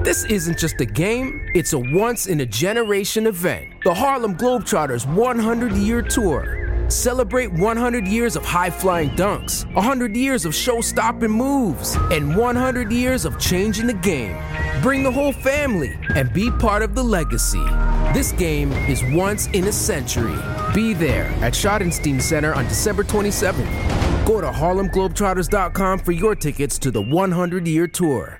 This isn't just a game, it's a once-in-a-generation event. The Harlem Globetrotters 100-year tour. Celebrate 100 years of high-flying dunks, 100 years of show-stopping moves, and 100 years of changing the game. Bring the whole family and be part of the legacy. This game is once in a century. Be there at Schottenstein Center on December 27th. Go to HarlemGlobetrotters.com for your tickets to the 100-year tour.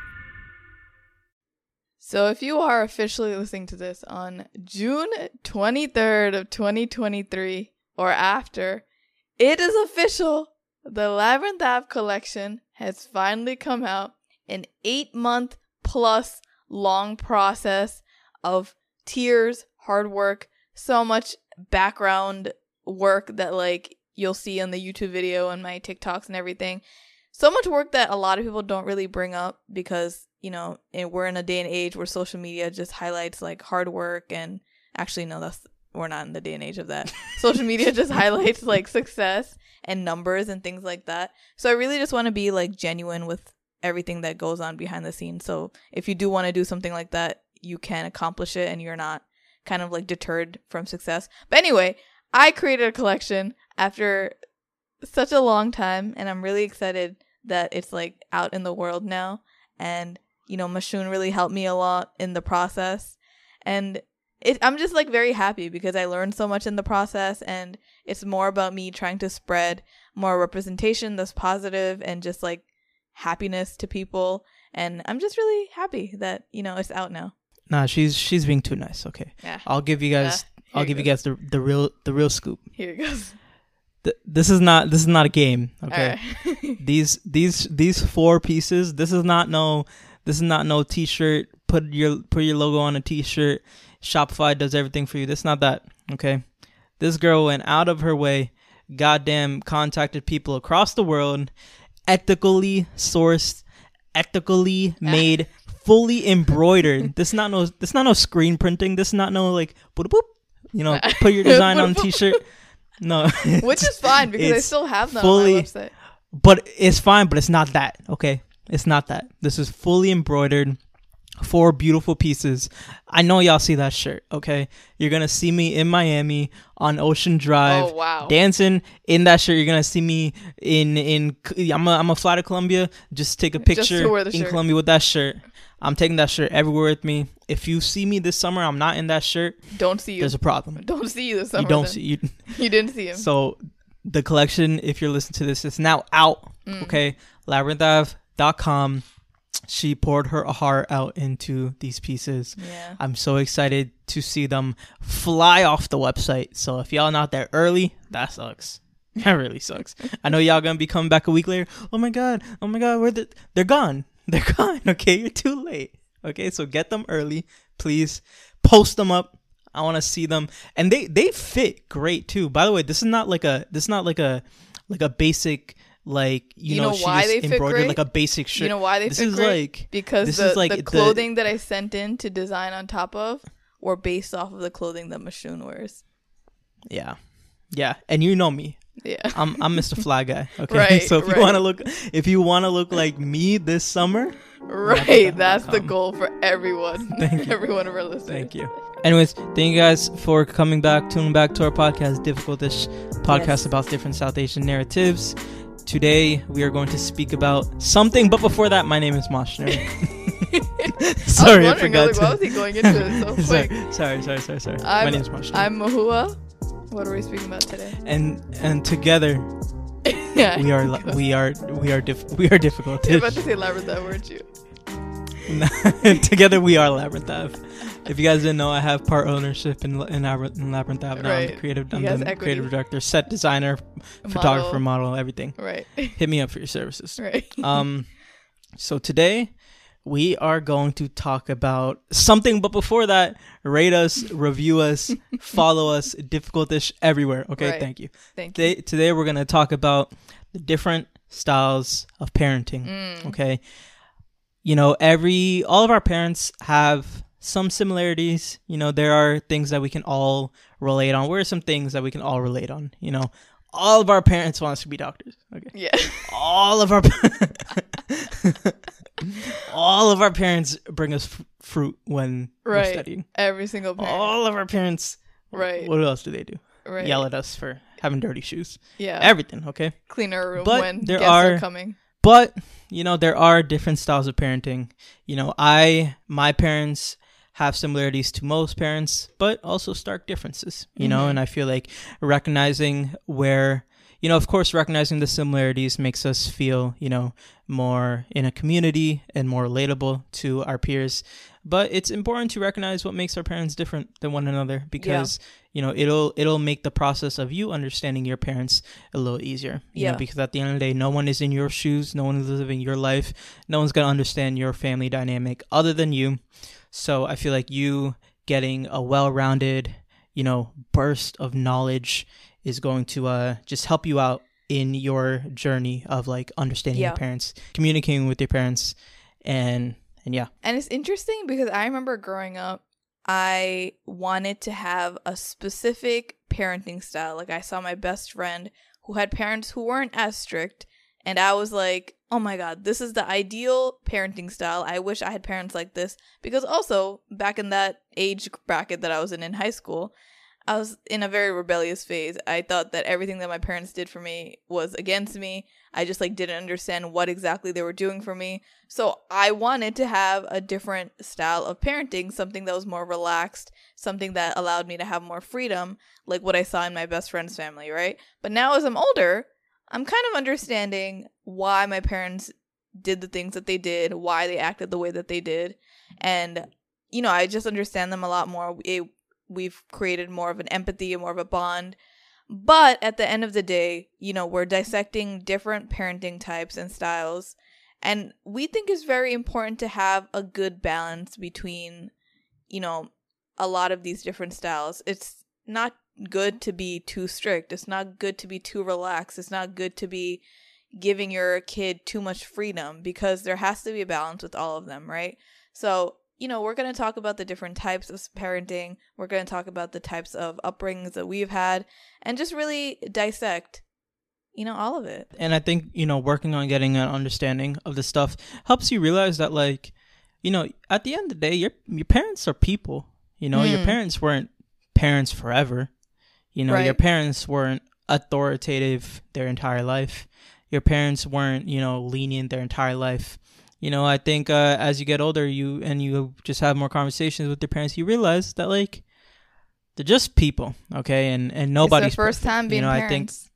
So if you are officially listening to this on June 23rd of 2023 or after, it is official. The Labyrinth Ave collection has finally come out. An 8-month plus long process of tears, hard work, so much background work that like you'll see on the YouTube video and my TikToks and everything. So much work that a lot of people don't really bring up because, you know, we're in a day and age where social media just highlights like hard work and actually, no, we're not in the day and age of that. Social media just highlights like success and numbers and things like that. So I really just want to be like genuine with everything that goes on behind the scenes. So if you do want to do something like that, you can accomplish it and you're not kind of like deterred from success. But anyway, I created a collection after such a long time and I'm really excited that it's like out in the world now. And, you know, Mashun really helped me a lot in the process. And I'm just like very happy because I learned so much in the process and it's more about me trying to spread more representation that's positive and just like happiness to people. And I'm just really happy that, you know, it's out now. Nah, she's being too nice. Okay. Yeah. I'll give you guys the real scoop. Here it goes. This is not a game, okay? Right. these 4 pieces. This is not no t-shirt. Put your logo on a t-shirt. Shopify does everything for you. This is not that, okay? This girl went out of her way, goddamn contacted people across the world, ethically sourced, ethically made, fully embroidered. This is not no screen printing. This is not no like boop boop. You know, put your design on a t-shirt. No. Which is fine because I still have them on my website. But it's fine, but it's not that, okay? It's not that. This is fully embroidered, 4 beautiful pieces. I know y'all see that shirt, okay? You're going to see me in Miami on Ocean Drive. Oh, wow. Dancing in that shirt. You're going to see me I'm going to fly to Colombia, just take a picture in Colombia with that shirt. I'm taking that shirt everywhere with me. If you see me this summer, I'm not in that shirt. Don't see you. There's a problem. Don't see you this summer. You don't see you. You didn't see him. So the collection, if you're listening to this, it's now out. Okay, LabyrinthAve.com. She poured her heart out into these pieces. Yeah. I'm so excited to see them fly off the website. So if y'all not there early, that sucks. That really sucks. I know y'all gonna be coming back a week later. Oh my god, they're gone. They're gone. Okay, you're too late. Okay, so get them early, please. Post them up. I want to see them, and they fit great too. By the way, this is not like a basic like you know why she they just fit embroidered great? like a basic shirt. You know why they this fit is great? Like because this is like the clothing that I sent in to design on top of were based off of the clothing that Mashun wears. Yeah, and you know me. Yeah, I'm Mr. Fly Guy. Okay, right, so if you want to look like me this summer, right, that's the goal for everyone. Everyone of our listeners. Thank you. Anyways, thank you guys for tuning back to our podcast, Difficult-ish podcast about different South Asian narratives. Today we are going to speak about something, but before that, my name is Moshner. Sorry, I forgot. Why was he going into it so quick? Sorry. My name is Moshner. I'm Mahua. What are we speaking about today? And together, yeah, we are difficult. You're about to say Labyrinth Ave, weren't you? Together we are Labyrinth Ave. If you guys didn't know, I have part ownership in Labyrinth Ave now. Right. I'm the creative director, set designer, photographer, model, everything. Right. Hit me up for your services. Right. So today we are going to talk about something, but before that, rate us, review us, follow us, Difficult-ish everywhere. Okay, right. Thank you. Today we're going to talk about the different styles of parenting. Okay. You know, all of our parents have some similarities. You know, there are things that we can all relate on. What are some things that we can all relate on? You know, all of our parents want us to be doctors. Okay. Yeah. All of our all of our parents bring us fruit when we're studying. Every single parent. All of our parents. Right. What else do they do? Right. Yell at us for having dirty shoes. Yeah. Everything. Okay. Clean our room But when there guests are coming. But, you know, there are different styles of parenting. You know, my parents have similarities to most parents, but also stark differences, you know, and I feel like recognizing where, you know, of course, recognizing the similarities makes us feel, you know, more in a community and more relatable to our peers. But it's important to recognize what makes our parents different than one another because, you know, it'll make the process of you understanding your parents a little easier. You know, because at the end of the day, no one is in your shoes. No one is living your life. No one's going to understand your family dynamic other than you. So I feel like you getting a well-rounded, you know, burst of knowledge is going to just help you out in your journey of like understanding your parents, communicating with your parents, and yeah. And it's interesting because I remember growing up, I wanted to have a specific parenting style. Like I saw my best friend who had parents who weren't as strict, and I was like, oh my God, this is the ideal parenting style. I wish I had parents like this. Because also, back in that age bracket that I was in high school, I was in a very rebellious phase. I thought that everything that my parents did for me was against me. I just like didn't understand what exactly they were doing for me. So I wanted to have a different style of parenting, something that was more relaxed, something that allowed me to have more freedom, like what I saw in my best friend's family, right? But now as I'm older, I'm kind of understanding why my parents did the things that they did, why they acted the way that they did. And, you know, I just understand them a lot more. We've created more of an empathy and more of a bond. But at the end of the day, you know, we're dissecting different parenting types and styles. And we think it's very important to have a good balance between, you know, a lot of these different styles. It's not good to be too strict. It's not good to be too relaxed. It's not good to be giving your kid too much freedom, because there has to be a balance with all of them, right? So, you know, we're going to talk about the different types of parenting. We're going to talk about the types of upbringings that we've had and just really dissect, you know, all of it. And I think, you know, working on getting an understanding of this stuff helps you realize that, like, you know, at the end of the day, your parents are people. You know, your parents weren't parents forever. You know, your parents weren't authoritative their entire life. Your parents weren't, you know, lenient their entire life. You know, I think as you get older, you just have more conversations with your parents, you realize that, like, they're just people, okay? And nobody's it's their first perfect. time being parents.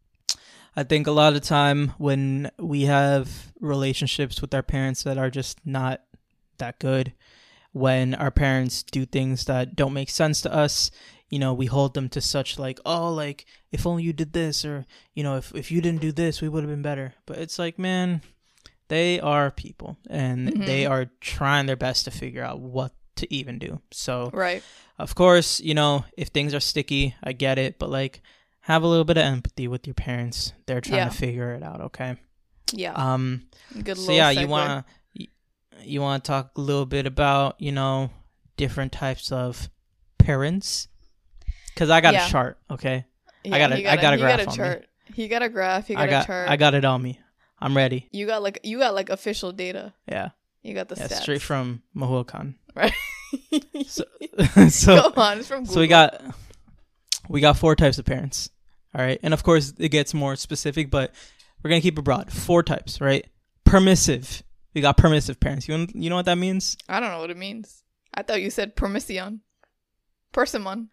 I think a lot of the time when we have relationships with our parents that are just not that good, when our parents do things that don't make sense to us, you know, we hold them to such like, oh, like, if only you did this, or, you know, if you didn't do this, we would have been better. But it's like, man, they are people, and they are trying their best to figure out what to even do. So, of course, you know, if things are sticky, I get it, but like, have a little bit of empathy with your parents. They're trying to figure it out, okay? Yeah. Good. So yeah, segue. you wanna talk a little bit about, you know, different types of parents, because I got a chart, okay? Yeah, I got a graph on me. He got a graph. He got a chart. I got it on me. I'm ready. You got like official data. Yeah. You got the stats. Straight from Mahua Khan. Right. so Go on, it's from Google. So we got 4 types of parents. All right. And of course it gets more specific, but we're gonna keep it broad. 4 types, right? Permissive. We got permissive parents. You know what that means? I don't know what it means. I thought you said permission. Persimmon.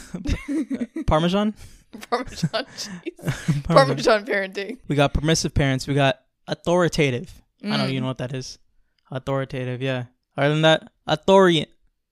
Parmesan? Parmesan cheese. Parmesan parenting. We got permissive parents. We got authoritative. I know you know what that is. Authoritative, yeah. Other than that, authorian.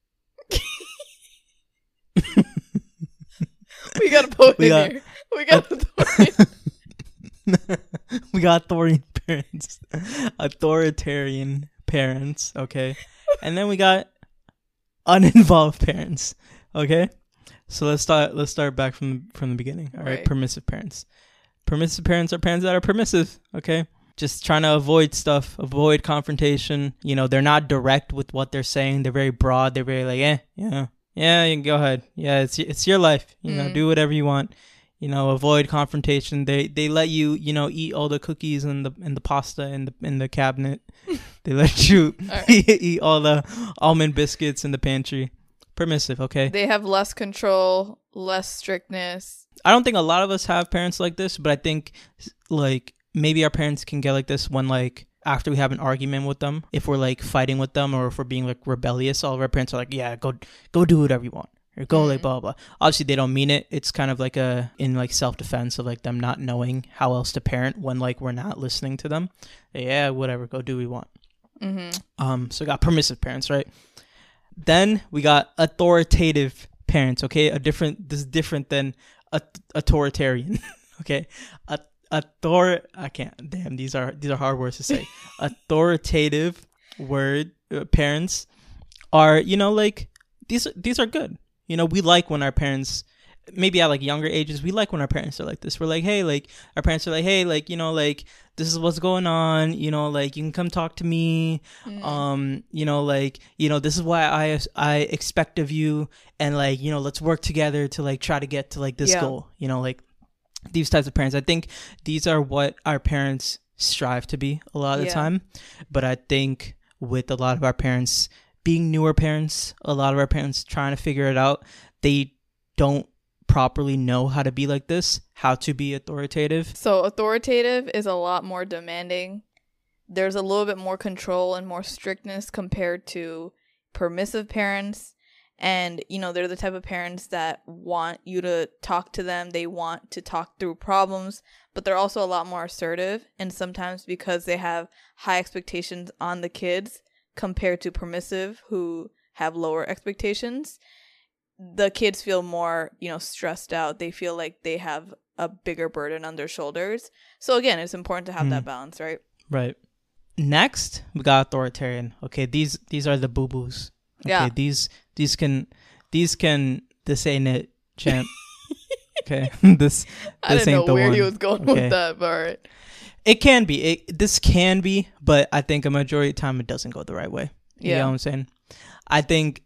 We got a poet in here. We got authorian. We got authorian parents. Authoritarian parents, okay? And then we got uninvolved parents, okay? So let's start back from the beginning. All right. Permissive parents. Permissive parents are parents that are permissive, okay? Just trying to avoid stuff, avoid confrontation. You know, they're not direct with what they're saying. They're very broad. They're very like, you can go ahead. Yeah, it's your life. You know, do whatever you want. avoid confrontation. They let you, eat all the cookies and the pasta in the cabinet. They let you eat all the almond biscuits in the pantry. Permissive, okay? They have less control, less strictness. I don't think a lot of us have parents like this, but I think like maybe our parents can get like this when like after we have an argument with them, if we're like fighting with them or if we're being like rebellious, all of our parents are like, yeah, go do whatever you want. Or go like blah, blah, blah. Obviously, they don't mean it. It's kind of like in like self-defense of like them not knowing how else to parent when like we're not listening to them. Yeah, whatever. Go do what we want. So we got permissive parents, right? Then we got authoritative parents, okay? This is different than authoritarian, okay? I can't. Damn, these are hard words to say. Authoritative parents are, like these are good. We like when our parents, maybe at like younger ages, we like when our parents are like this. We're like, hey, like our parents are like, hey, like, like this is what's going on. Like you can come talk to me. Like, this is what I expect of you. And like, let's work together to like try to get to like this goal, like these types of parents. I think these are what our parents strive to be a lot of the time. But I think with a lot of our parents being newer parents, a lot of our parents trying to figure it out, they don't properly know how to be like this, how to be authoritative. So authoritative is a lot more demanding. There's a little bit more control and more strictness compared to permissive parents. And, they're the type of parents that want you to talk to them. They want to talk through problems, but they're also a lot more assertive. And sometimes because they have high expectations on the kids, compared to permissive who have lower expectations, the kids feel more, stressed out. They feel like they have a bigger burden on their shoulders. So again, it's important to have that balance, right? Right. Next, we got authoritarian. Okay, these are the boo-boos. Okay, yeah. These can this ain't it, champ. Okay. This I didn't ain't know where one. he was going with that, but all right. It can be. This can be, but I think a majority of the time it doesn't go the right way. You know what I'm saying? I think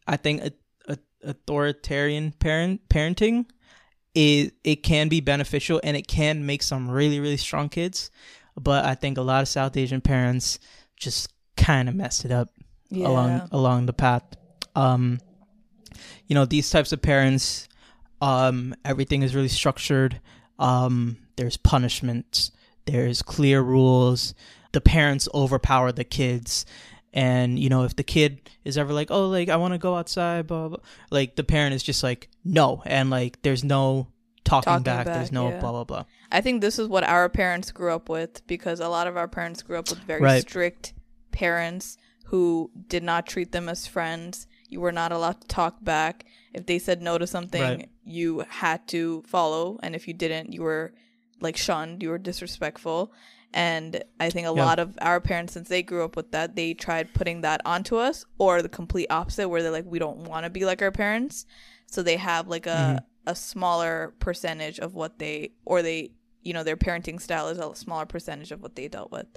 authoritarian parenting it can be beneficial and it can make some really, really strong kids. But I think a lot of South Asian parents just kind of messed it up along the path. These types of parents, everything is really structured. There's punishments. There's clear rules. The parents overpower the kids. And, if the kid is ever like, oh, like, I want to go outside, blah, blah, like, the parent is just like, no. And, like, there's no talking back. There's no blah, blah, blah. I think this is what our parents grew up with, because a lot of our parents grew up with very strict parents who did not treat them as friends. You were not allowed to talk back. If they said no to something, you had to follow. And if you didn't, you were like shunned, you were disrespectful. And I think a lot of our parents, since they grew up with that, they tried putting that onto us, or the complete opposite, where they're like, we don't want to be like our parents. So they have like a smaller percentage of what their parenting style is a smaller percentage of what they dealt with.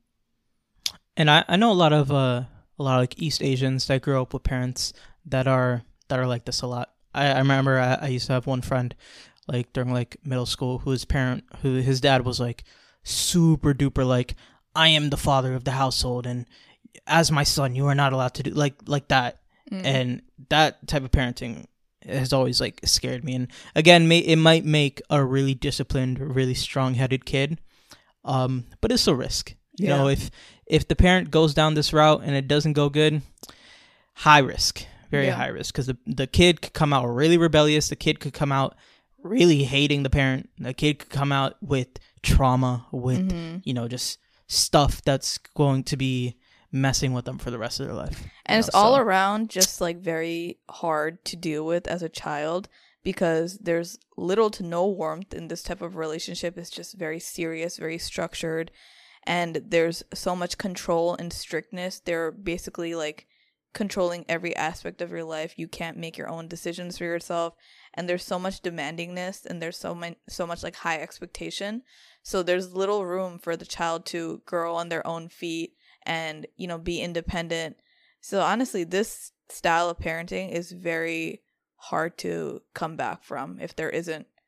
And I know a lot of like East Asians that grew up with parents that are like this a lot. I remember I used to have one friend like during like middle school who his dad was like super duper like, I am the father of the household and as my son you are not allowed to do like that. And that type of parenting has always like scared me. And again, it might make a really disciplined, really strong-headed kid, but it's a risk. You know, if the parent goes down this route and it doesn't go good, high risk, very high risk, because the kid could come out really rebellious. The kid could come out really hating the parent. The kid could come out with trauma, with just stuff that's going to be messing with them for the rest of their life. And it's all around just like very hard to deal with as a child, because there's little to no warmth in this type of relationship. It's just very serious, very structured. And there's so much control and strictness. They're basically like controlling every aspect of your life. You can't make your own decisions for yourself. And there's so much demandingness, and there's so much like high expectation. So there's little room for the child to grow on their own feet and, be independent. So honestly, this style of parenting is very hard to come back from if there isn't,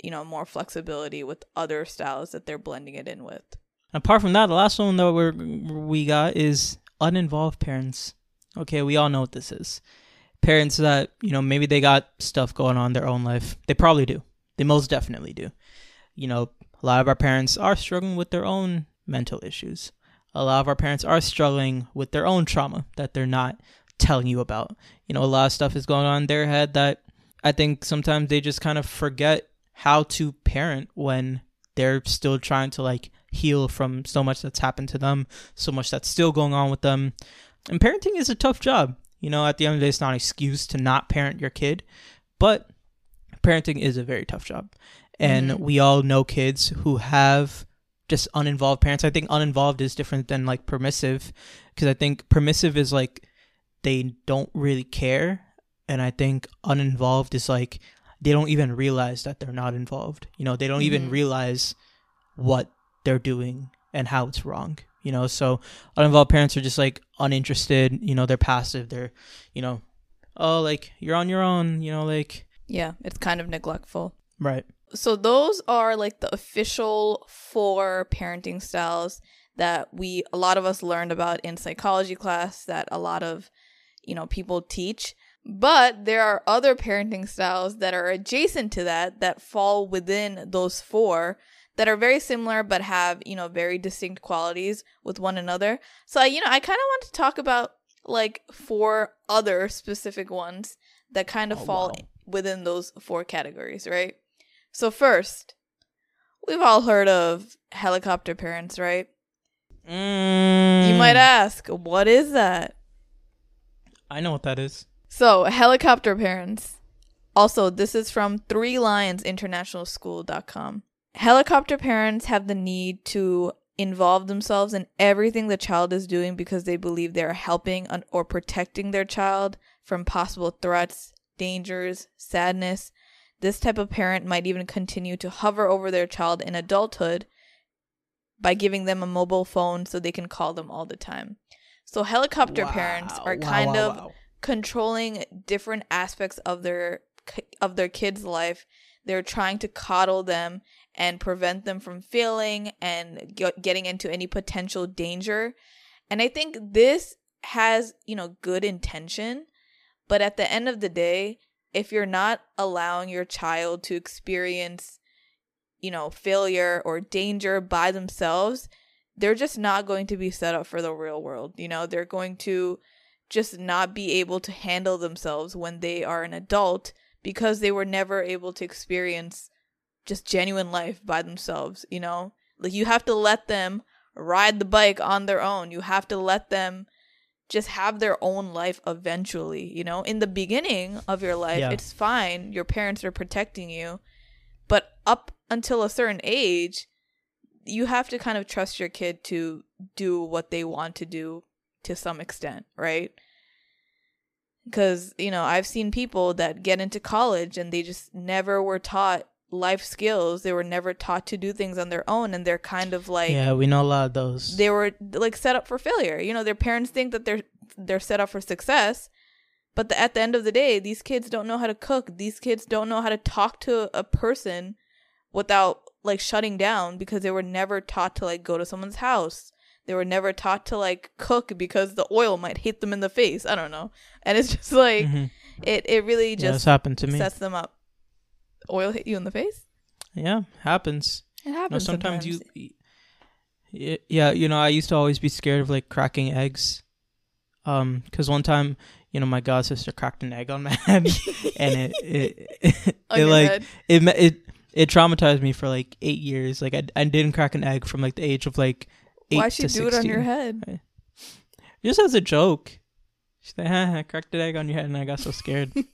more flexibility with other styles that they're blending it in with. Apart from that, the last one that we got is uninvolved parents. Okay, we all know what this is. Parents that, maybe they got stuff going on in their own life. They probably do. They most definitely do. A lot of our parents are struggling with their own mental issues. A lot of our parents are struggling with their own trauma that they're not telling you about. A lot of stuff is going on in their head that I think sometimes they just kind of forget how to parent when they're still trying to heal from so much that's happened to them, so much that's still going on with them. And parenting is a tough job. At the end of the day, it's not an excuse to not parent your kid, but parenting is a very tough job. And we all know kids who have just uninvolved parents. I think uninvolved is different than permissive, because I think permissive is they don't really care. And I think uninvolved is they don't even realize that they're not involved. They don't even realize what they're doing and how it's wrong. So uninvolved parents are just uninterested. They're passive. They're, you're on your own. Yeah, it's kind of neglectful. Right. So those are the official 4 parenting styles that a lot of us learned about in psychology class, that a lot of people teach. But there are other parenting styles that are adjacent to that fall within those 4 that are very similar but have, very distinct qualities with one another. So, I kind of want to talk about 4 other specific ones that kind of fall within those 4 categories, right? So first, we've all heard of helicopter parents, right? You might ask, what is that? I know what that is. So, helicopter parents. Also, this is from 3lionsinternationalschool.com. Helicopter parents have the need to involve themselves in everything the child is doing because they believe they are helping or protecting their child from possible threats, dangers, sadness. This type of parent might even continue to hover over their child in adulthood by giving them a mobile phone so they can call them all the time. So helicopter parents are kind of controlling different aspects of their kids' life. They're trying to coddle them and prevent them from failing and getting into any potential danger. And I think this has, good intention. But at the end of the day, if you're not allowing your child to experience, failure or danger by themselves, they're just not going to be set up for the real world. They're going to just not be able to handle themselves when they are an adult because they were never able to experience just genuine life by themselves. You have to let them ride the bike on their own. You have to let them just have their own life eventually. In the beginning of your life, It's fine. Your parents are protecting you. But up until a certain age, you have to kind of trust your kid to do what they want to do to some extent, right? Because, I've seen people that get into college and they just never were taught life skills. They were never taught to do things on their own, and they're kind of yeah, we know a lot of those. They were set up for failure. Their parents think that they're set up for success, but at the end of the day, these kids don't know how to cook. These kids don't know how to talk to a person without shutting down, because they were never taught to go to someone's house. They were never taught to cook because the oil might hit them in the face. I don't know. And it's just it really just happened to me. Sets them up. Oil hit you in the face? Yeah, happens. It happens sometimes. I used to always be scared of cracking eggs. Because one time, my god sister cracked an egg on my head, and it traumatized me for 8 years. I didn't crack an egg from the age of 8 Why'd to 16. Why'd she do it on your head? Just as a joke. She's like, I cracked an egg on your head, and I got so scared. You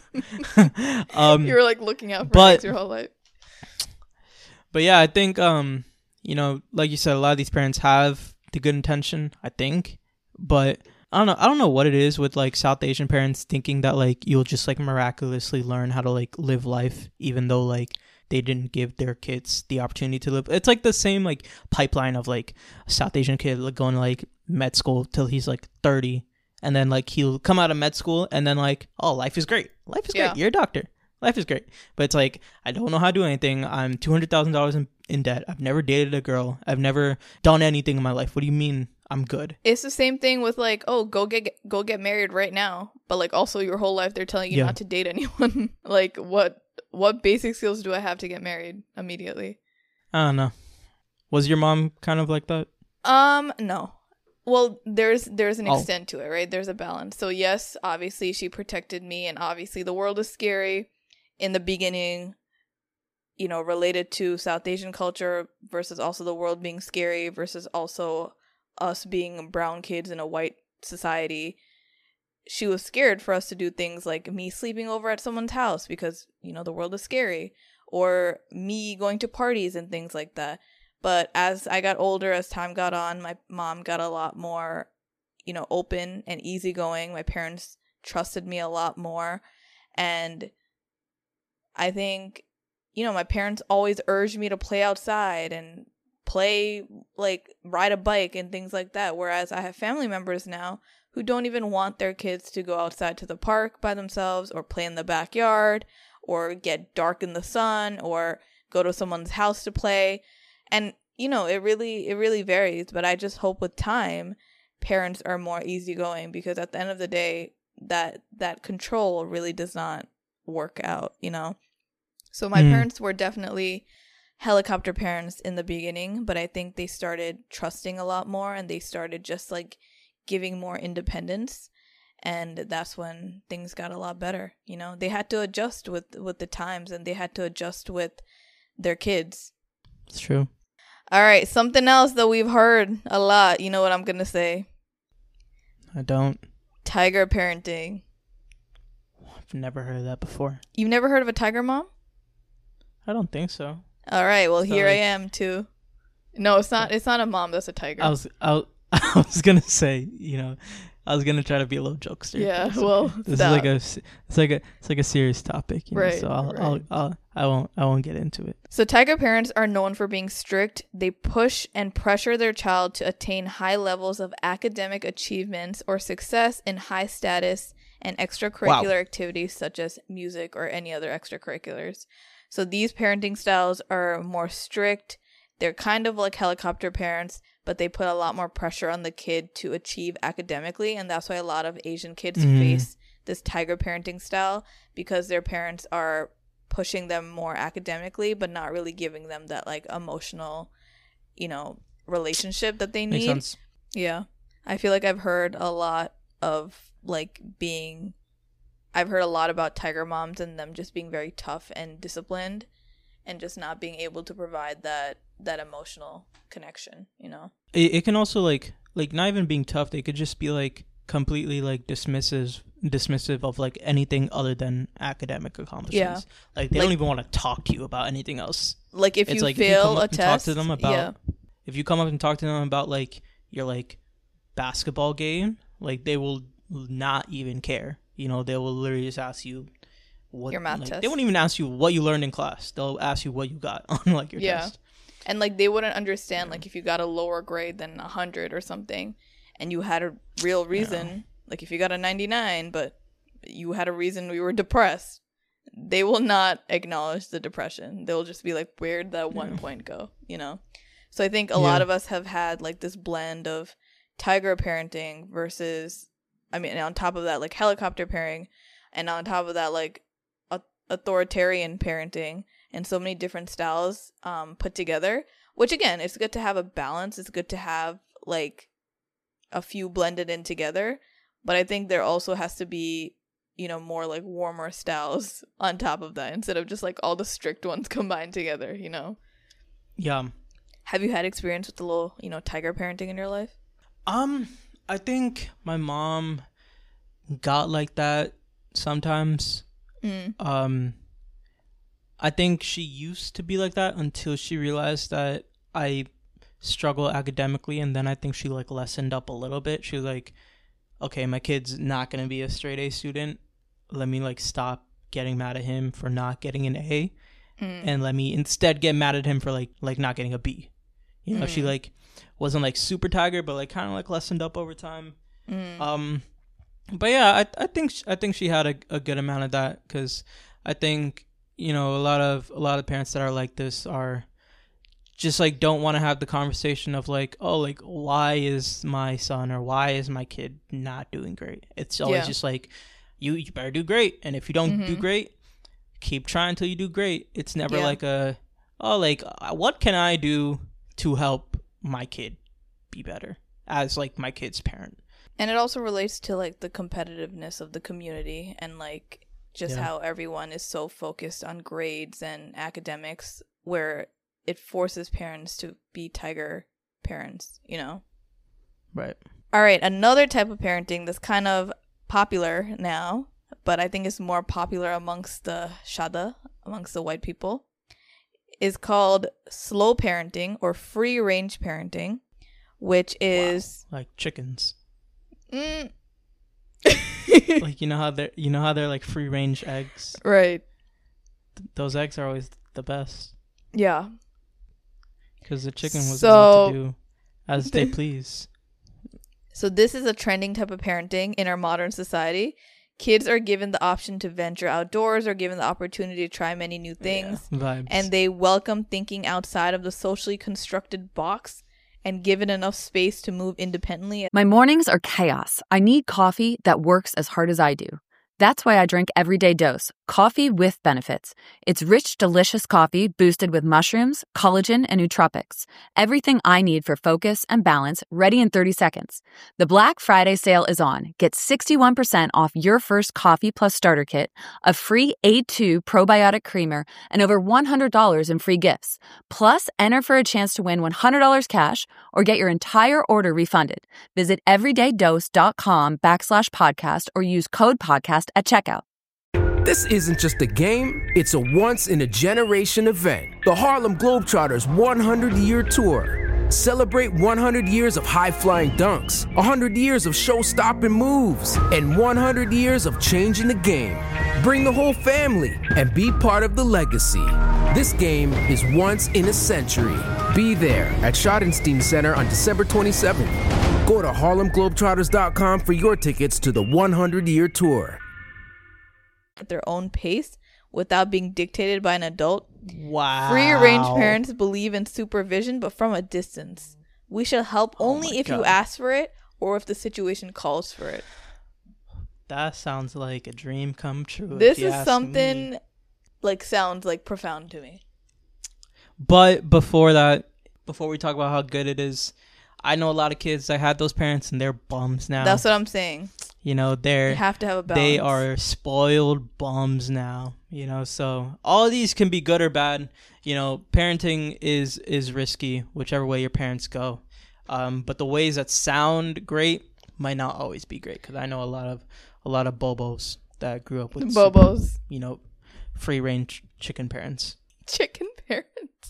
were looking out for eggs your whole life. But yeah, I think like you said, a lot of these parents have the good intention, I think. But I don't know what it is with South Asian parents thinking that you'll just miraculously learn how to live life, even though they didn't give their kids the opportunity to live. It's the same pipeline of a South Asian kid going to med school till he's 30, and then he'll come out of med school and then oh, life is great. Life is great. You're a doctor. Life is great. But it's like, I don't know how to do anything. I'm $200,000 in debt. I've never dated a girl. I've never done anything in my life. What do you mean I'm good? It's the same thing with like, oh, go get married right now. But like also your whole life they're telling you not to date anyone. Like what basic skills do I have to get married immediately? I don't know. Was your mom kind of like that? No. Well, there's an extent to it, right? There's a balance. So yes, obviously she protected me, and obviously the world is scary in the beginning, you know, related to South Asian culture versus also the world being scary versus also us being brown kids in a white society. She was scared for us to do things like me sleeping over at someone's house because, you know, the world is scary, or me going to parties and things like that. But as I got older, as time got on, my mom got a lot more, you know, open and easygoing. My parents trusted me a lot more. And I think, you know, my parents always urged me to play outside and play, like, ride a bike and things like that. Whereas I have family members now who don't even want their kids to go outside to the park by themselves or play in the backyard or get dark in the sun or go to someone's house to play. And, you know, it really varies. But I just hope with time, parents are more easygoing, because at the end of the day, that control really does not work out, you know? So my parents were definitely helicopter parents in the beginning, but I think they started trusting a lot more, and they started just like giving more independence. And that's when things got a lot better, you know? They had to adjust with the times, and they had to adjust with their kids. It's true. All right, something else that we've heard a lot. You know what I'm going to say? I don't. Tiger parenting. I've never heard of that before. You've never heard of a tiger mom? I don't think so. All right, well, So, here I am too. No, it's not a mom, that's a tiger. I was going to say, you know, I was gonna try to be a little jokester. Yeah, well, this stop. is like a serious topic, you know, right? So right. I won't get into it. So tiger parents are known for being strict. They push and pressure their child to attain high levels of academic achievements or success in high status and extracurricular activities such as music or any other extracurriculars. So these parenting styles are more strict. They're kind of like helicopter parents, but they put a lot more pressure on the kid to achieve academically. And that's why a lot of Asian kids face this tiger parenting style, because their parents are pushing them more academically, but not really giving them that like emotional, you know, relationship that they need. Makes sense. Yeah. I feel like I've heard a lot about tiger moms and them just being very tough and disciplined and just not being able to provide that emotional connection, you know? It can also like not even being tough, they could just be like completely like dismissive of like anything other than academic accomplishments. Yeah. Like they don't even want to talk to you about anything else. Like if you fail a test, if you come up and talk to them about like your like basketball game, like they will not even care. You know, they will literally just ask you what your math test. They won't even ask you what you learned in class. They'll ask you what you got on like your test. And like they wouldn't understand like if you got a lower grade than 100 or something and you had a real reason, like if you got a 99 but you had a reason you were depressed, they will not acknowledge the depression. They'll just be like, where'd that 1 point go, you know? So I think a lot of us have had like this blend of tiger parenting versus, I mean, on top of that, like helicopter parenting, and on top of that, like authoritarian parenting, and so many different styles put together, which again, it's good to have a balance. It's good to have like a few blended in together, but I think there also has to be, you know, more like warmer styles on top of that instead of just like all the strict ones combined together, you know? Yeah. Have you had experience with the little, you know, tiger parenting in your life? I think my mom got like that sometimes. I think she used to be like that until she realized that I struggle academically, and then I think she like lessened up a little bit. She was like, okay, my kid's not gonna be a straight A student. Let me like stop getting mad at him for not getting an A, and let me instead get mad at him for like not getting a B. You know, she like wasn't like super tiger, but like kind of like lessened up over time. But yeah, I think she had a good amount of that, because I think, you know, a lot of parents that are like this are just like don't want to have the conversation of like, oh, like why is my son or why is my kid not doing great? It's always just like you better do great, and if you don't do great, keep trying until you do great. It's never like what can I do to help my kid be better as like my kid's parent. And it also relates to like the competitiveness of the community and like just how everyone is so focused on grades and academics, where it forces parents to be tiger parents, you know? Right. All right, another type of parenting that's kind of popular now, but I think it's more popular amongst the Shada, amongst the white people, is called slow parenting or free range parenting, which is like chickens. Mm. Like you know how they're like free range eggs, right? Those eggs are always the best. Yeah, because the chicken was able to do as they please. So this is a trending type of parenting in our modern society. Kids are given the option to venture outdoors or given the opportunity to try many new things. Vibes. And they welcome thinking outside of the socially constructed box and given enough space to move independently. My mornings are chaos. I need coffee that works as hard as I do. That's why I drink Everyday Dose, coffee with benefits. It's rich, delicious coffee boosted with mushrooms, collagen, and nootropics. Everything I need for focus and balance, ready in 30 seconds. The Black Friday sale is on. Get 61% off your first coffee plus starter kit, a free A2 probiotic creamer, and over $100 in free gifts. Plus, enter for a chance to win $100 cash or get your entire order refunded. Visit everydaydose.com/podcast or use code podcast at checkout. This isn't just a game, it's a once-in-a-generation event. The Harlem Globetrotters 100-year tour. Celebrate 100 years of high-flying dunks, 100 years of show-stopping moves, and 100 years of changing the game. Bring the whole family and be part of the legacy. This game is once in a century. Be there at Schottenstein Center on December 27th. Go to harlemglobetrotters.com for your tickets to the 100-year tour. At their own pace without being dictated by an adult. Wow. Free range parents believe in supervision, but from a distance. We shall help only if you ask for it or if the situation calls for it. That sounds like a dream come true. This is something sounds like profound to me. But before we talk about how good it is, I know a lot of kids that had those parents and they're bums now. That's what I'm saying. You know, you have to have a balance. They are spoiled bums now, you know, so all of these can be good or bad. You know, parenting is risky, whichever way your parents go. But the ways that sound great might not always be great, because I know a lot of bobos that grew up with bobos, free range chicken parents. Chicken parents.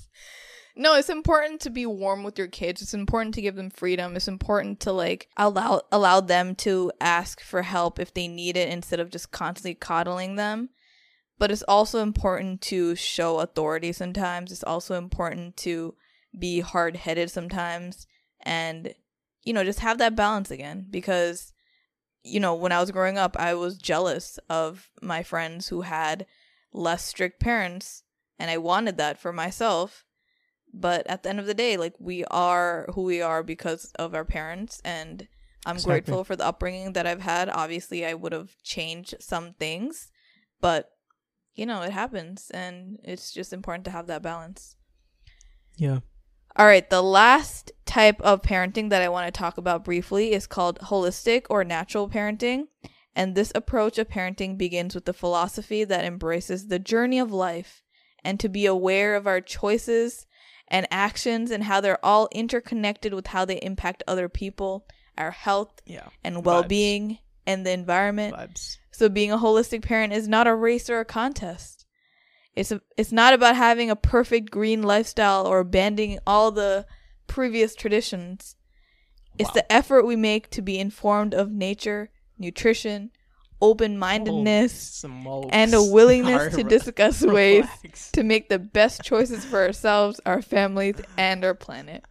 No, it's important to be warm with your kids. It's important to give them freedom. It's important to allow them to ask for help if they need it instead of just constantly coddling them. But it's also important to show authority sometimes. It's also important to be hard-headed sometimes and, just have that balance again. Because, when I was growing up, I was jealous of my friends who had less strict parents, and I wanted that for myself. But at the end of the day, we are who we are because of our parents, and I'm grateful for the upbringing that I've had. Obviously, I would have changed some things, but, it happens, and it's just important to have that balance. Yeah. All right, the last type of parenting that I want to talk about briefly is called holistic or natural parenting, and this approach of parenting begins with the philosophy that embraces the journey of life and to be aware of our choices and actions and how they're all interconnected with how they impact other people, our health and well-being and the environment. Vibes. So being a holistic parent is not a race or a contest. It's not about having a perfect green lifestyle or abandoning all the previous traditions. It's the effort we make to be informed of nature, nutrition, open-mindedness, and a willingness to discuss ways to make the best choices for ourselves, our families, and our planet.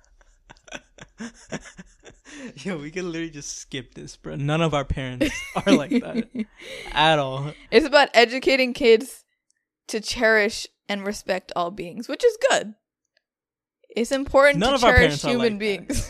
Yo, we can literally just skip this, bro. None of our parents are like that at all. It's about educating kids to cherish and respect all beings, which is good. It's important None to of our cherish parents are human like beings.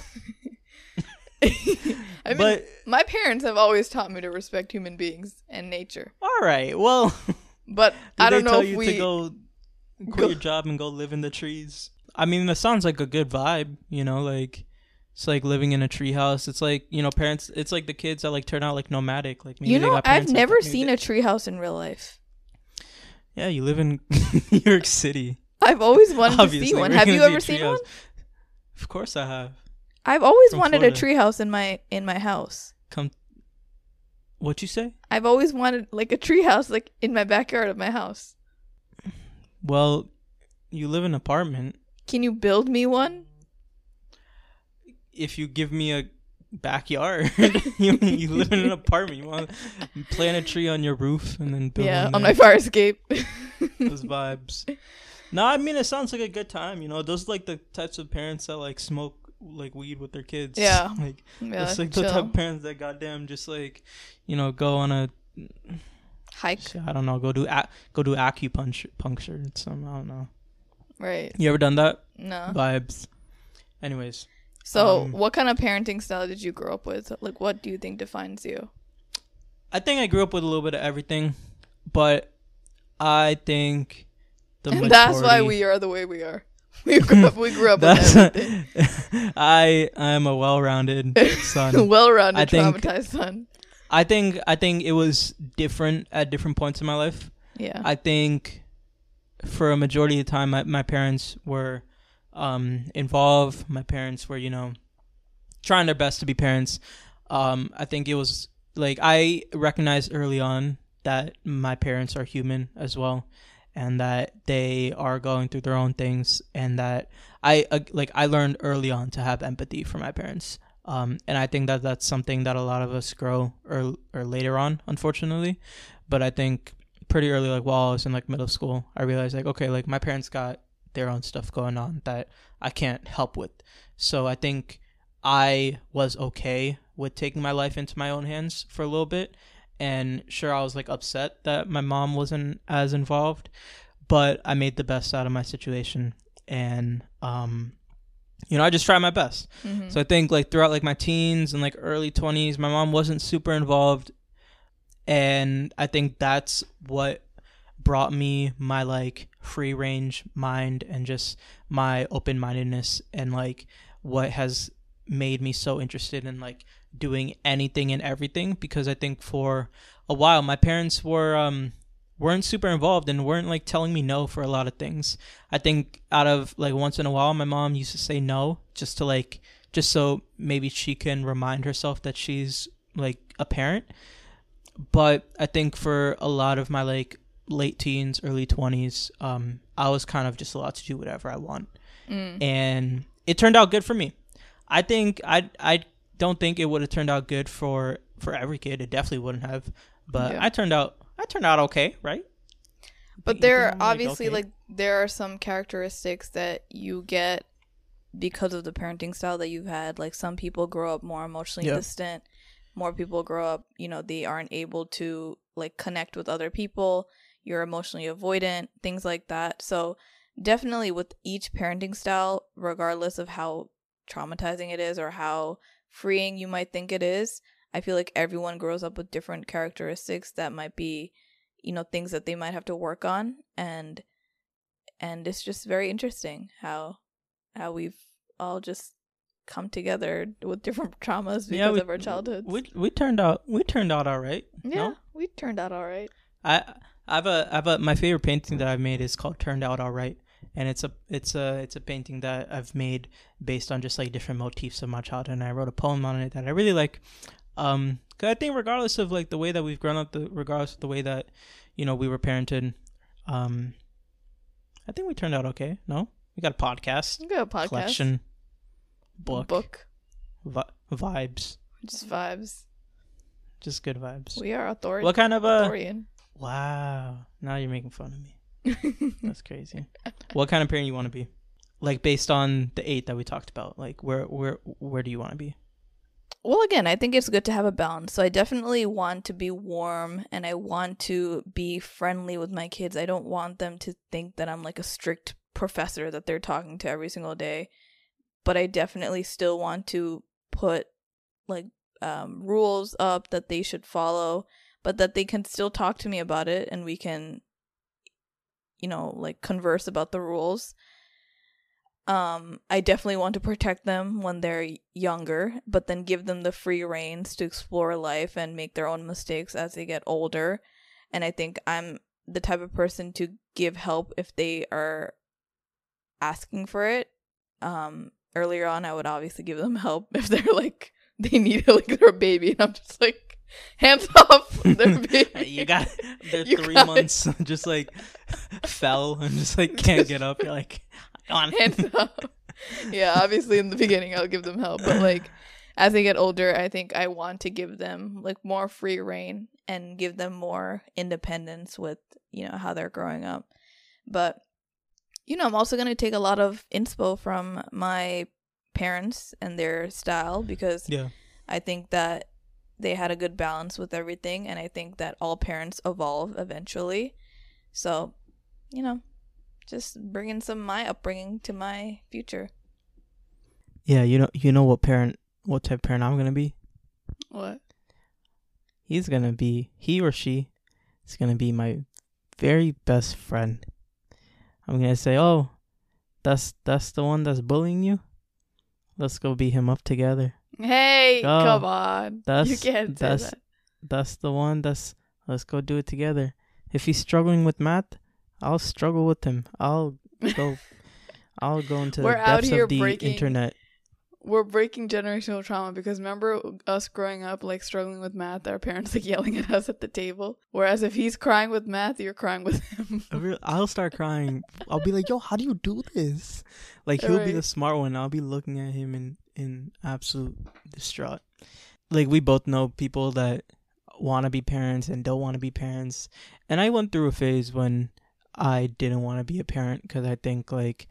I mean, But my parents have always taught me to respect human beings and nature. all right, well, But did I don't they know tell if you we to go quit your job and go live in the trees? I mean, that sounds like a good vibe, you know, like it's like living in a tree house. It's like, you know, parents, it's like the kids that like turn out like nomadic. Like maybe You they know, got I've parents like never that. Maybe seen they- a treehouse in real life. Yeah, you live in New York City. I've always wanted to see Obviously, one. we're Have gonna you see a ever seen one? treehouse. Of course I have. I've always From wanted Florida. a treehouse in my house. Come, what you say? I've always wanted like a treehouse like in my backyard of my house. Well, you live in an apartment. Can you build me one? If you give me a backyard, you live in an apartment. You want to plant a tree on your roof and then build Yeah, one on there. my fire escape. Those vibes. No, I mean it sounds like a good time. You know, those are like the types of parents that like smoke like weed with their kids. Yeah. like Yeah, it's like the chill. type of parents that goddamn just like, you know, go on a Hike. I don't know, go do acupuncture. Puncture. Some I don't know. Right. You ever done that? No. Vibes. Anyways, So, what kind of parenting style did you grow up with? Like, what do you think defines you? I think I grew up with a little bit of everything, but I think the And majority. that's why we are the way we are. We grew up with That's everything. I am a well-rounded son. Well-rounded, I think- traumatized son. I think it was different at different points in my life. Yeah. I think for a majority of the time, my parents were involved. My parents were, you know, trying their best to be parents. I think it was like I recognized early on that my parents are human as well, and that they are going through their own things, and that I learned early on to have empathy for my parents. And I think that that's something that a lot of us grow or later on, unfortunately. But I think pretty early, like while I was in like middle school, I realized like, okay, like my parents got their own stuff going on that I can't help with. So I think I was okay with taking my life into my own hands for a little bit. And sure, I was like upset that my mom wasn't as involved, but I made the best out of my situation. And, you know, I just tried my best. Mm-hmm. So I think like throughout like my teens and like early 20s, my mom wasn't super involved. And I think that's what brought me my like free range mind and just my open mindedness, and like what has made me so interested in like doing anything and everything. Because I think for a while my parents weren't super involved and weren't like telling me no for a lot of things. I think out of like once in a while my mom used to say no just so maybe she can remind herself that she's like a parent. But I think for a lot of my like late teens, early 20s, I was kind of just allowed to do whatever I want. And it turned out good for me. I think I don't think it would have turned out good for every kid. It definitely wouldn't have. But Yeah. I turned out okay, right? But You there are think I'm, like, obviously okay? like there are some characteristics that you get because of the parenting style that you've had. Like some people grow up more emotionally Yeah. distant. More people grow up, you know, they aren't able to like connect with other people. You're emotionally avoidant, things like that. So definitely with each parenting style, regardless of how traumatizing it is or how freeing you might think it is, I feel like everyone grows up with different characteristics that might be, you know, things that they might have to work on. And it's just very interesting how we've all just come together with different traumas because of our childhoods. We turned out all right. Yeah, No? we turned out all right. I have a my favorite painting that I've made is called Turned Out All Right, and it's a painting that I've made based on just like different motifs of my childhood, and I wrote a poem on it that I really like. 'Cause I think regardless of like the way that we've grown up, regardless of the way that, you know, we were parented, I think we turned out okay. No, we got a podcast, We got a podcast. collection, book. Vibes, Just vibes. just good vibes. We are authority. What kind of authorian. Wow, now you're making fun of me. That's crazy. What kind of parent you want to be? Like based on the 8 that we talked about, like where do you want to be? Well, again, I think it's good to have a balance. So I definitely want to be warm and I want to be friendly with my kids. I don't want them to think that I'm like a strict professor that they're talking to every single day. But I definitely still want to put like rules up that they should follow, but that they can still talk to me about it and we can, you know, like converse about the rules. I definitely want to protect them when they're younger, but then give them the free reins to explore life and make their own mistakes as they get older. And I think I'm the type of person to give help if they are asking for it. Earlier on, I would obviously give them help if they're like, they need it, like they're a baby. And I'm just like, hands off, they're a baby. You got, they're 3 months, just like fell and just like can't get up. You're like, on. Hands up. Yeah, obviously in the beginning I'll give them help, but like as they get older, I think I want to give them like more free reign and give them more independence with, you know, how they're growing up. But you know, I'm also going to take a lot of inspo from my parents and their style because I think that they had a good balance with everything, and I think that all parents evolve eventually. So, you know, just bringing some of my upbringing to my future. Yeah, you know what type of parent I'm gonna be? What? He or she is gonna be my very best friend. I'm gonna say, oh, that's the one that's bullying you. Let's go beat him up together. Hey, come on. You can't say that. That's the one. Let's go do it together. If he's struggling with math, I'll struggle with him. I'll go into the depths of the internet. We're breaking generational trauma because remember us growing up like struggling with math, our parents like yelling at us at the table. Whereas if he's crying with math, you're crying with him. I'll start crying. I'll be like, yo, how do you do this? Like he'll be the smart one. I'll be looking at him in absolute distraught. Like we both know people that want to be parents and don't want to be parents. And I went through a phase when I didn't want to be a parent because I think like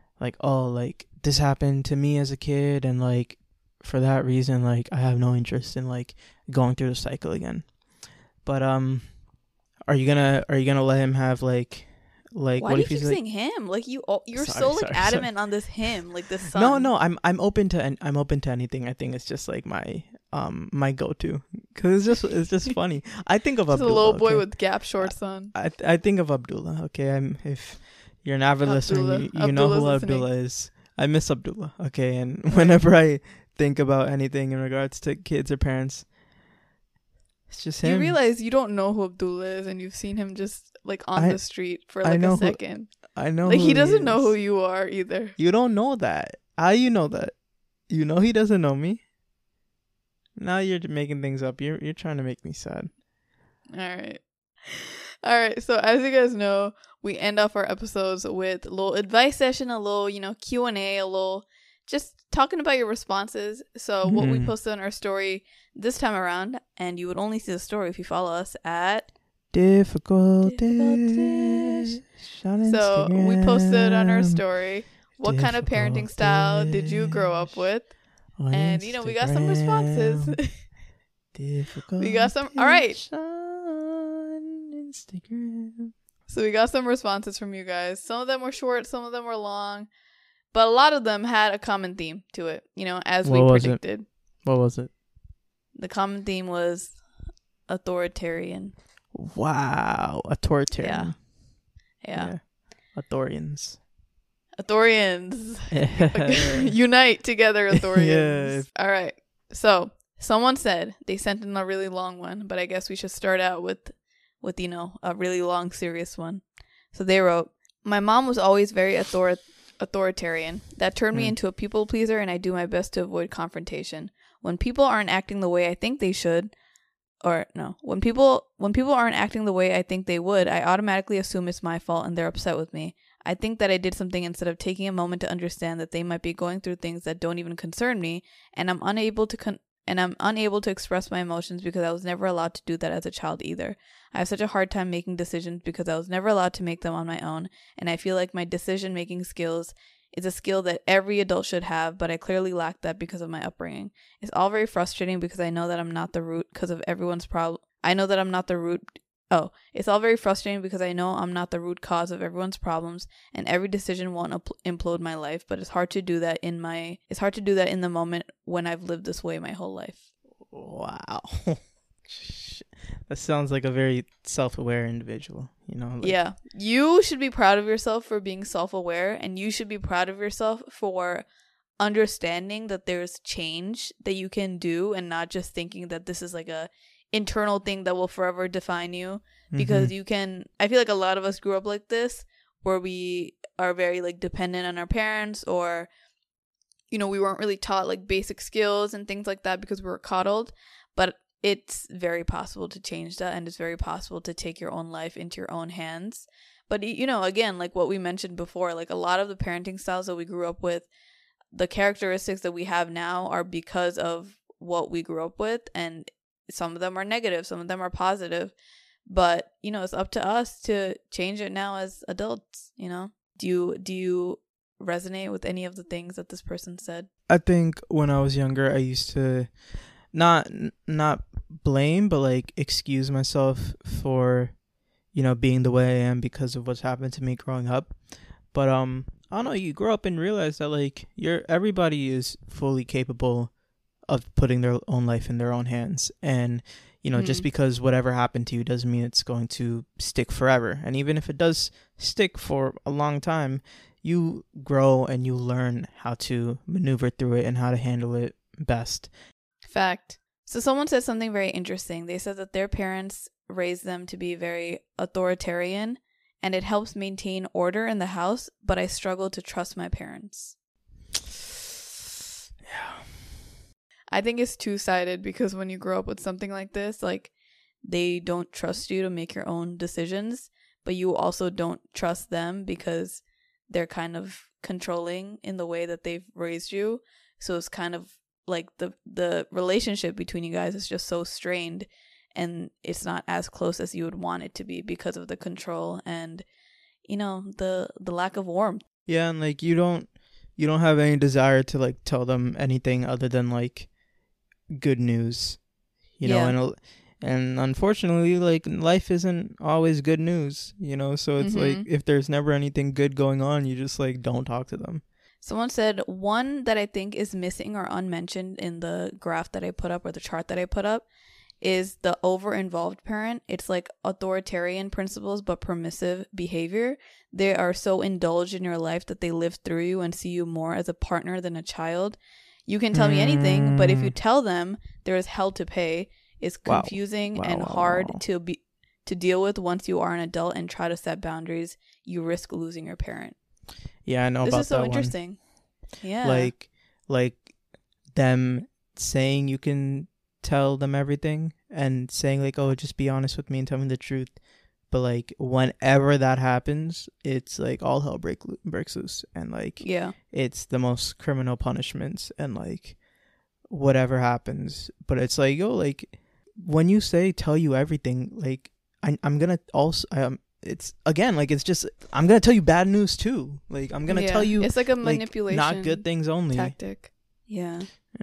this happened to me as a kid, and like for that reason, like I have no interest in like going through the cycle again. But are you gonna let him have like why what do if you he's keep like saying him? Like you're sorry, adamant on this him, like this son. No, I'm open to anything. I think it's just like my my go-to because it's just funny. I think of just Abdullah, a little boy with Gap shorts on. I think of Abdullah. Okay, if you're an avid listener, you know who Abdullah is. I miss Abdullah. Okay, and whenever I think about anything in regards to kids or parents, it's just him. You realize you don't know who Abdullah is, and you've seen him just like on the street for like a second. I know. Like he doesn't know who you are either. You don't know that. How you know that? You know he doesn't know me. Now you're making things up. You're trying to make me sad. All right. So as you guys know, we end off our episodes with a little advice session, a little, Q&A, a little just talking about your responses. So what we posted on our story this time around, and you would only see the story if you follow us at Difficult Dish. So we posted on our story, what kind of parenting style did you grow up with? And, we got some responses. We got some. All right. Instagram. So we got some responses from you guys. Some of them were short, some of them were long, but a lot of them had a common theme to it, as we predicted. What was it? The common theme was authoritarian. Wow. Authoritarian. Yeah. Authorians. Unite together, Authorians. Yeah. All right. So someone said they sent in a really long one, but I guess we should start out with a really long, serious one. So they wrote, my mom was always very authoritarian. That turned me into a people pleaser, and I do my best to avoid confrontation. When people aren't acting the way I think they should, when people aren't acting the way I think they would, I automatically assume it's my fault and they're upset with me. I think that I did something instead of taking a moment to understand that they might be going through things that don't even concern me, and I'm unable to express my emotions because I was never allowed to do that as a child either. I have such a hard time making decisions because I was never allowed to make them on my own, and I feel like my decision-making skills It's a skill that every adult should have, but I clearly lack that because of my upbringing. It's all very frustrating because I know that I'm not the root because of everyone's problem. I know that I'm not the root. Oh, it's all very frustrating because I know I'm not the root cause of everyone's problems, and every decision won't implode my life. But it's hard to do that in the moment when I've lived this way my whole life. Wow. That sounds like a very self-aware individual, you know? Yeah. You should be proud of yourself for being self-aware, and you should be proud of yourself for understanding that there's change that you can do and not just thinking that this is like a internal thing that will forever define you. Because you can, I feel like a lot of us grew up like this, where we are very like dependent on our parents, or, you know, we weren't really taught like basic skills and things like that because we were coddled. But it's very possible to change that, and it's very possible to take your own life into your own hands. But, you know, again, like what we mentioned before, like a lot of the parenting styles that we grew up with, the characteristics that we have now are because of what we grew up with, and some of them are negative, some of them are positive. But, you know, it's up to us to change it now as adults, you know? Do you resonate with any of the things that this person said? I think when I was younger, I used to not blame, but like excuse myself for, you know, being the way I am because of what's happened to me growing up. But I don't know, you grow up and realize that like everybody is fully capable of putting their own life in their own hands. And, you know, just because whatever happened to you doesn't mean it's going to stick forever. And even if it does stick for a long time, you grow and you learn how to maneuver through it and how to handle it best. Fact. So someone said something very interesting. They said that their parents raised them to be very authoritarian, and it helps maintain order in the house, but I struggle to trust my parents. Yeah. I think it's two-sided, because when you grow up with something like this, like, they don't trust you to make your own decisions, but you also don't trust them because they're kind of controlling in the way that they've raised you. So it's kind of like the relationship between you guys is just so strained, and it's not as close as you would want it to be because of the control and, you know, the lack of warmth. Yeah, and like you don't have any desire to like tell them anything other than like good news, you know. And unfortunately, like, life isn't always good news, you know, so it's like if there's never anything good going on, you just like don't talk to them. Someone said one that I think is missing or unmentioned in the graph that I put up, or the chart that I put up, is the over-involved parent. It's like authoritarian principles but permissive behavior. They are so indulged in your life that they live through you and see you more as a partner than a child. You can tell me anything, but if you tell them, there is hell to pay. It's confusing and hard to deal with once you are an adult and try to set boundaries. You risk losing your parent. Yeah, I know about that one. This is so interesting. Yeah. Like them saying you can tell them everything and saying like, oh, just be honest with me and tell me the truth. But like whenever that happens, it's like all hell breaks loose, and like it's the most criminal punishments and like whatever happens. But it's like, yo, like when you say tell you everything, like I'm gonna also it's again like it's just I'm gonna tell you bad news too. Like I'm gonna tell you it's like a manipulation, not good things only tactic. Yeah.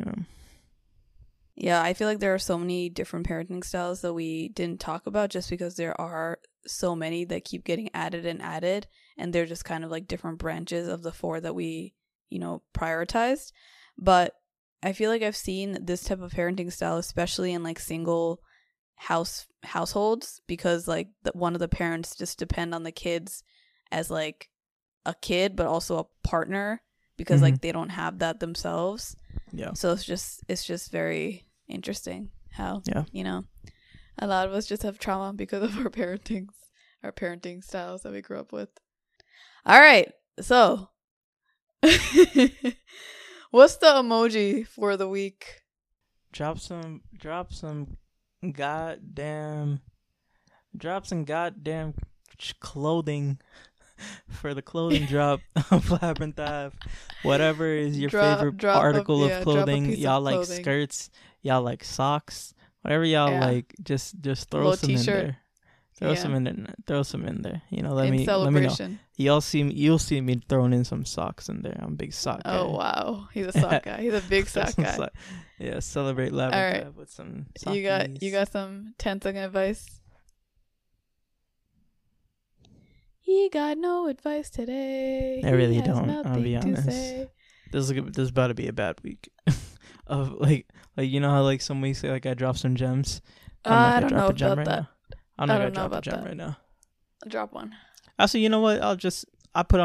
I feel like there are so many different parenting styles that we didn't talk about just because there are so many that keep getting added, and they're just kind of like different branches of the four that we, you know, prioritized. But I feel like I've seen this type of parenting style especially in like single households, because like one of the parents just depend on the kids as like a kid but also a partner, because like they don't have that themselves. So it's just very interesting how you know, a lot of us just have trauma because of our parenting styles that we grew up with. All right, so what's the emoji for the week? Drop some goddamn clothing for the clothing drop of Labyrinth Ave. Whatever is your favorite article of clothing. Y'all like clothing. Skirts, y'all like socks, whatever y'all like, just throw some in there. Throw some in there. Throw some in there. You know, let in me know. celebration. You'll see me throwing in some socks in there. I'm a big sock guy. Oh wow, he's a sock guy. He's a big sock guy. Yeah, celebrate Lavender with some sockies. You got some 10-second advice? He got no advice today. I really don't. I'll be honest. This is about to be a bad week. Of like you know how like some weeks say like I drop some gems. I don't know about that. I'm not gonna drop a gem right now. I'll drop one. Actually, you know what? I put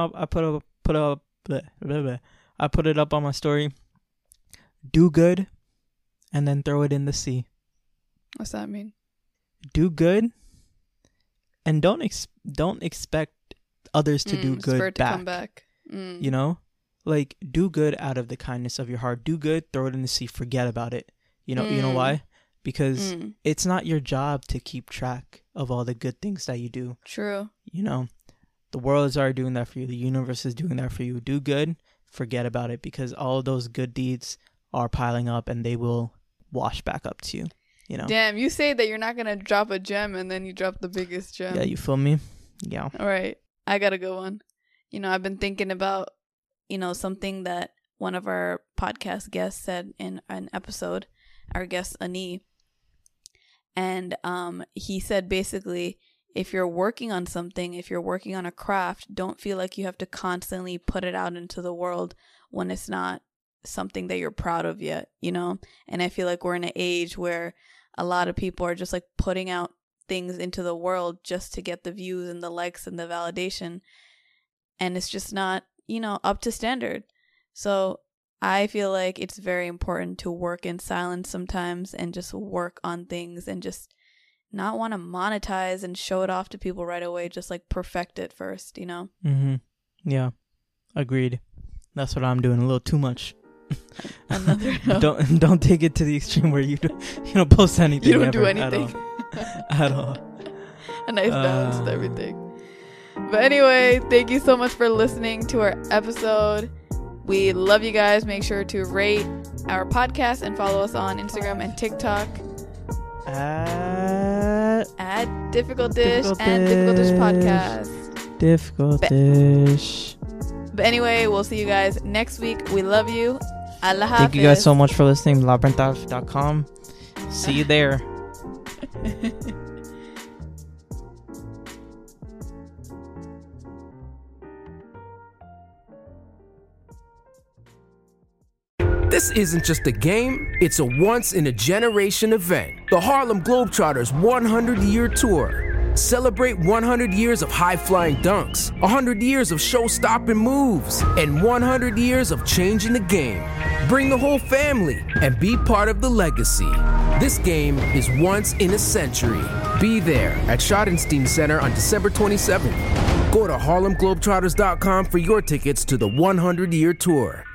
it up on my story. Do good, and then throw it in the sea. What's that mean? Do good, and don't expect others to do good for it to back. come back. You know, like do good out of the kindness of your heart. Do good, throw it in the sea. Forget about it. You know why? Because it's not your job to keep track of all the good things that you do. True. You know, the world is already doing that for you. The universe is doing that for you. Do good, forget about it, because all of those good deeds are piling up and they will wash back up to you. You know. Damn, you say that you're not gonna drop a gem and then you drop the biggest gem. Yeah, you feel me? Yeah. All right, I got a good one. You know, I've been thinking about, you know, something that one of our podcast guests said in an episode. Our guest Ani. And he said basically, if you're working on something, if you're working on a craft, don't feel like you have to constantly put it out into the world when it's not something that you're proud of yet, you know? And I feel like we're in an age where a lot of people are just like putting out things into the world just to get the views and the likes and the validation. And it's just not, you know, up to standard. So I feel like it's very important to work in silence sometimes and just work on things and just not want to monetize and show it off to people right away. Just like perfect it first, you know? Mm-hmm. Yeah. Agreed. That's what I'm doing. A little too much. Don't take it to the extreme where you don't post anything. You don't do anything at all. A nice balance with everything. But anyway, thank you so much for listening to our episode. We love you guys. Make sure to rate our podcast and follow us on Instagram and TikTok at Difficult Dish and Difficult Dish Podcast. Difficult Dish. But anyway, we'll see you guys next week. We love you. Allah Hafiz. Thank you guys so much for listening. Labyrinth.com. See you there. This isn't just a game, it's a once-in-a-generation event. The Harlem Globetrotters 100-year tour. Celebrate 100 years of high-flying dunks, 100 years of show-stopping moves, and 100 years of changing the game. Bring the whole family and be part of the legacy. This game is once in a century. Be there at Schottenstein Center on December 27th. Go to HarlemGlobetrotters.com for your tickets to the 100-year tour.